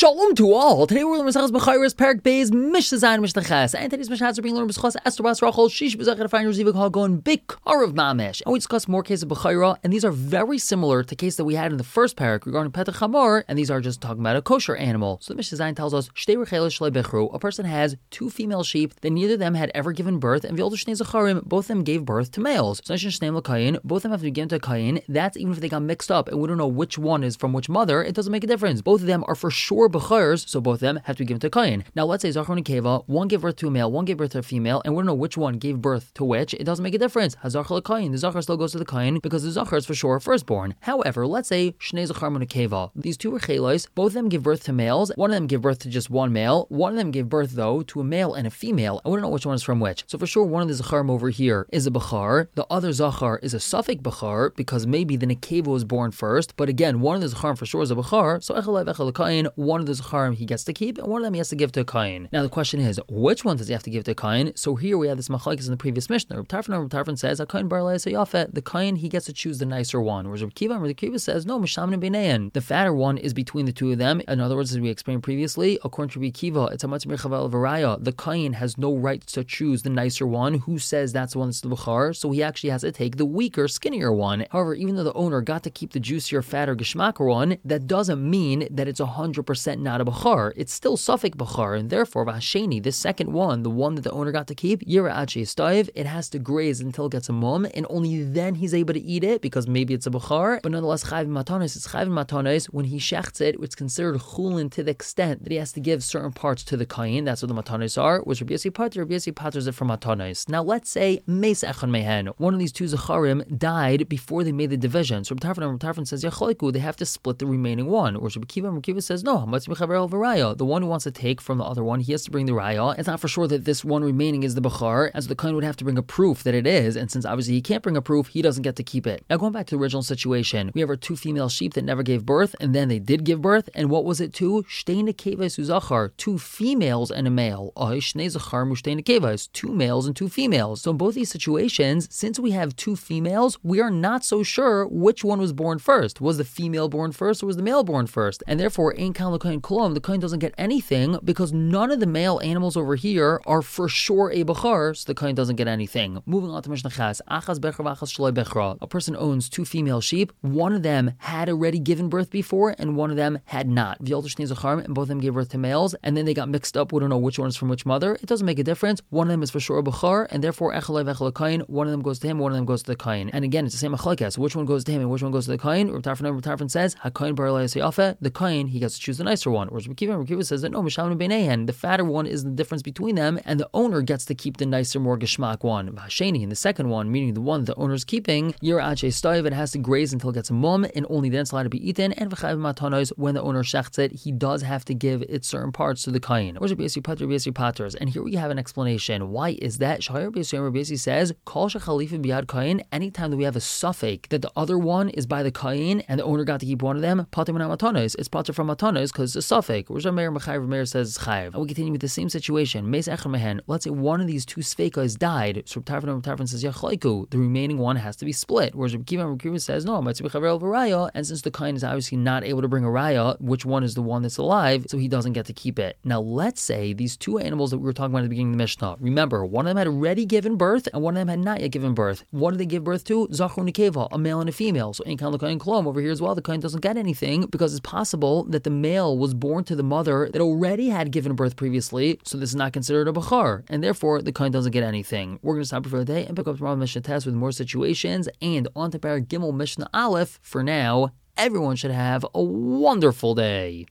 Shalom to all. Today we're learning Masechus Bechayros Perek Beis Mishnah Zayin Mishnah Ches, and today's Mishnahs are being learned B'schos Esther Bas Rachel Shish B'Zachar Fine Reziva Kol Gon Bikarav Mamesh. And we discuss more cases of Bechayra, and these are very similar to cases that we had in the first parak regarding Petach Hamor, and these are just talking about a kosher animal. So the Mishnah Zayin tells us Shtei Recheles Shlei Bechru. A person has two female sheep that neither of them had ever given birth, and V'Yoldu Shnei Zacharim, both of them gave birth to males. So Nishin Shneim L'Kayin, both of them have to be given to a Kayin. That's even if they got mixed up and we don't know which one is from which mother. It doesn't make a difference. Both of them are for sure Bechayrs, so both of them have to be given to Kayin. Now let's say Zachar and Keva, one gave birth to a male, one gave birth to a female, and we don't know which one gave birth to which. It doesn't make a difference. Hazachar L'Kayin, the Zachar still goes to the Kayin because the Zachar is for sure firstborn. However, let's say Shnei Zachar and Keva. These two were Chelos, both of them give birth to males. One of them gave birth to just one male. One of them gave birth though to a male and a female, and we don't know which one is from which. So for sure one of the Zacharim over here is a Bechar. The other Zachar is a Suffolk Bechar because maybe the Nekeva was born first. But again, one of the Zacharim for sure is a Bechar. So Echel Kayin, one of the Zacharim he gets to keep, and one of them he has to give to a Kayin. Now the question is, which one does he have to give to a Kayin? So here we have this machlokes in the previous Mishnah. Reb Tarfon says, a Kayin bar Yafet, the Kayin he gets to choose the nicer one. Whereas Reb Kiva says, no, Mishamim B'nein. The fatter one is between the two of them. In other words, as we explained previously, according to Reb Kiva, it's a Matzmir Chavel Varaya. The Kayin has no right to choose the nicer one. Who says that's the one that's the Bechar? So he actually has to take the weaker, skinnier one. However, even though the owner got to keep the juicier, fatter, geschmacker one, that doesn't mean that it's 100% not a Bechar. It's still Suffolk Bechar, and therefore, Vasheni, the second one, the one that the owner got to keep, Yira Achi Staiv, it has to graze until it gets a mum, and only then he's able to eat it, because maybe it's a Bechar, but nonetheless, Chayv Matanis, it's Chayv Matanis, when he shechts it, it's considered Chulin to the extent that he has to give certain parts to the Kayin, that's what the Matanis are, which Rabbi Yossi Paters it from Matanis. Now let's say, Meis Echon Mehen, one of these two Zacharim died before they made the division, so Reb Tarfon says, Yacholiku, they have to split the remaining one, or Reb Kiva says, no, the one who wants to take from the other one, he has to bring the raya. It's not for sure that this one remaining is the Bechar, as the Kayin would have to bring a proof that it is, and since obviously he can't bring a proof, he doesn't get to keep it. Now going back to the original situation, we have our two female sheep that never gave birth, and then they did give birth, and what was it to? Shtei Nekevos Uzachar, two females and a male. Shnei Zachar Mushtei Nekevos, two males and two females. So in both these situations, since we have two females, we are not so sure which one was born first. Was the female born first or was the male born first? And therefore, Ein Kan L'Kayin Kolom, the Kayin doesn't get anything because none of the male animals over here are for sure a Bechar, so the Kayin doesn't get anything. Moving on to Mishnah Ches, Achas Bechra V'Achas Shloi Bechra. A person owns two female sheep. One of them had already given birth before, and one of them had not. V'Yoldu Shnei Zacharim, and both of them gave birth to males, and then they got mixed up. We don't know which one is from which mother. It doesn't make a difference. One of them is for sure a Bechar, and therefore Echelai V'Echel Kayin. One of them goes to him, one of them goes to the Kayin. And again, it's the same machlokes. Which one goes to him and which one goes to the Kayin? Reb Tarfon says, HaKayin Bar Yafet, the Kayin he gets to choose the nicer one. Whereas Reb Kiva says that no, Mishamim B'neihen, the fatter one is the difference between them, and the owner gets to keep the nicer, more geschmack one. Vasheni, and the second one, meaning the one the owner is keeping, Yira Ache Staiv, it has to graze until it gets a mum, and only then it's allowed to be eaten. And V'chayv Matanos, when the owner shechts it, he does have to give its certain parts to the Kayin. Where's Rabbi Yossi Paters? And here we have an explanation. Why is that? Shahar Rabbi Yossi says, Kol Shechalifa Biyad Kayin, anytime that we have a suffix that the other one is by the Kayin, and the owner got to keep one of them, Pater Min Matanos, it's Pater from Matanos because it's a suffix. Whereas Meir says Chayiv. And we continue with the same situation. Meis Echad Mehen. Let's say one of these two Sfeikas died. So Tarfon says Yachleiku. The remaining one has to be split. Whereas Reb Kiva says no. And since the Kayin is obviously not able to bring a raya, which one is the one that's alive, so he doesn't get to keep it. Now let's say these two animals that we were talking about at the beginning of the Mishnah. Remember, one of them had already given birth, and one of them had not yet given birth. What did they give birth to? Zachar and Nekeva, a male and a female. So Ein Kan L'Kayin Kolom over here as well. The Kayin doesn't get anything because it's possible that the male was born to the mother that already had given birth previously, so this is not considered a Bechar, and therefore the Kayin doesn't get anything. We're going to stop for the day and pick up tomorrow Mishnah Test with more situations, and on to Perek Gimel Mishnah Aleph. For now, everyone should have a wonderful day.